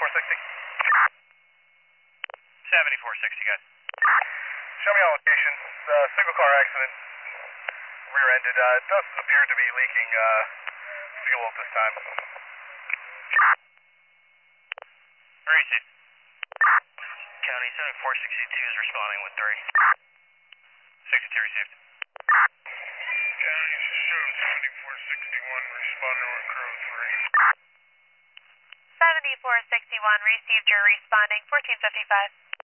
7460. 7460, guys. Show me on location. Single car accident. Rear-ended. It does appear to be leaking fuel at this time. Where is it? County 7462 is responding with 3. 62 received. County 7461 responding with crew 3. 7461 received your responding 1455.